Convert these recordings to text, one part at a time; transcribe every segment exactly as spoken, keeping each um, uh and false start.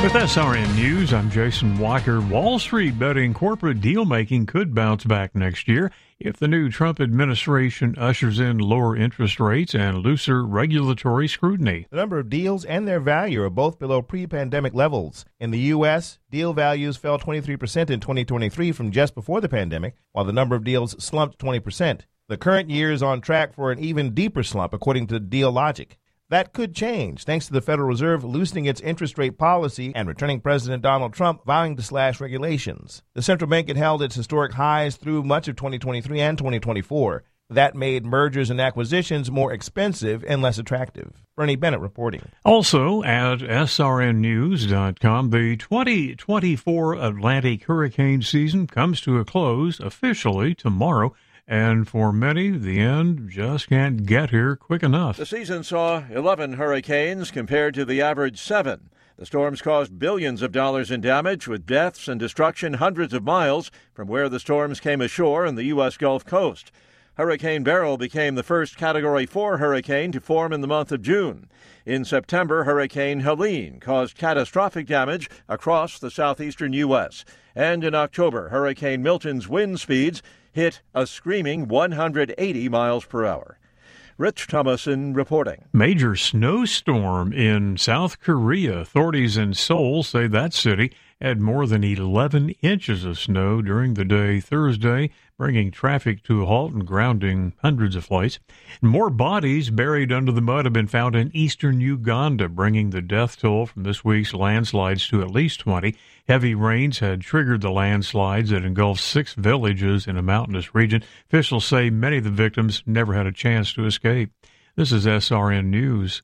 With S R N News, I'm Jason Walker. Wall Street betting corporate deal-making could bounce back next year if the new Trump administration ushers in lower interest rates and looser regulatory scrutiny. The number of deals and their value are both below pre-pandemic levels. In the U S, deal values fell twenty-three percent in twenty twenty-three from just before the pandemic, while the number of deals slumped twenty percent. The current year is on track for an even deeper slump, according to Dealogic. That could change, thanks to the Federal Reserve loosening its interest rate policy and returning President Donald Trump vowing to slash regulations. The central bank had held its historic highs through much of twenty twenty-three and twenty twenty-four. That made mergers and acquisitions more expensive and less attractive. Bernie Bennett reporting. Also at S R N news dot com, the twenty twenty-four Atlantic hurricane season comes to a close officially tomorrow. And for many, the end just can't get here quick enough. The season saw eleven hurricanes compared to the average seven. The storms caused billions of dollars in damage, with deaths and destruction hundreds of miles from where the storms came ashore in the U S Gulf Coast. Hurricane Beryl became the first Category four hurricane to form in the month of June. In September, Hurricane Helene caused catastrophic damage across the southeastern U S. And in October, Hurricane Milton's wind speeds hit a screaming one hundred eighty miles per hour. Rich Thomason reporting. Major snowstorm in South Korea. Authorities in Seoul say that city had more than eleven inches of snow during the day Thursday, bringing traffic to a halt and grounding hundreds of flights. More bodies buried under the mud have been found in eastern Uganda, bringing the death toll from this week's landslides to at least twenty. Heavy rains had triggered the landslides that engulfed six villages in a mountainous region. Officials say many of the victims never had a chance to escape. This is S R N News.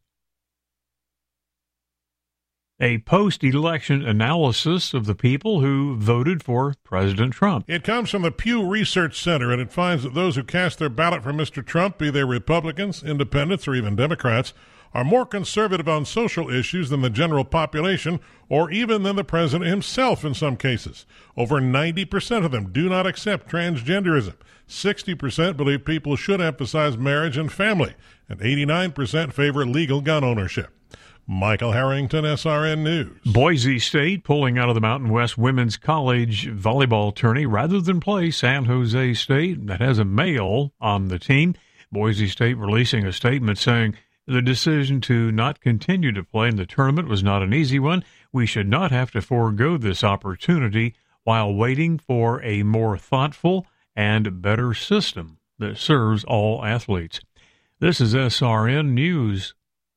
A post-election analysis of the people who voted for President Trump. It comes from the Pew Research Center, and it finds that those who cast their ballot for Mister Trump, be they Republicans, Independents, or even Democrats, are more conservative on social issues than the general population, or even than the president himself in some cases. Over ninety percent of them do not accept transgenderism. sixty percent believe people should emphasize marriage and family, and eighty-nine percent favor legal gun ownership. Michael Harrington, S R N News. Boise State pulling out of the Mountain West Women's College volleyball tourney rather than play San Jose State, that has a male on the team. Boise State releasing a statement saying the decision to not continue to play in the tournament was not an easy one. We should not have to forego this opportunity while waiting for a more thoughtful and better system that serves all athletes. This is S R N News.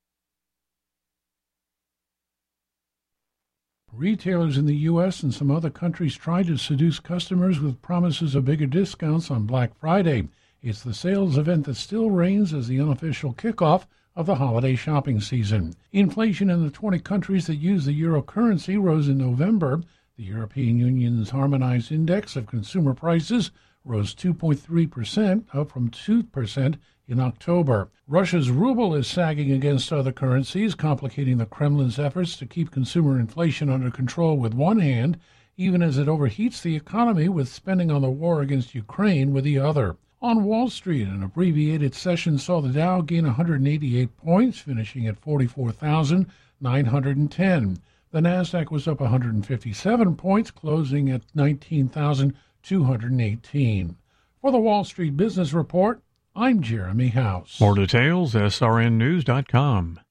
Retailers in the U S and some other countries tried to seduce customers with promises of bigger discounts on Black Friday. It's the sales event that still reigns as the unofficial kickoff of the holiday shopping season. Inflation in the twenty countries that use the euro currency rose in November. The European Union's harmonized index of consumer prices rose two point three percent, up from two percent in October. Russia's ruble is sagging against other currencies, complicating the Kremlin's efforts to keep consumer inflation under control with one hand, even as it overheats the economy with spending on the war against Ukraine with the other. On Wall Street, an abbreviated session saw the Dow gain one hundred eighty-eight points, finishing at forty-four thousand nine hundred ten. The Nasdaq was up one hundred fifty-seven points, closing at nineteen thousand two hundred eighteen. For the Wall Street Business Report, I'm Jeremy House. More details, S R N news dot com.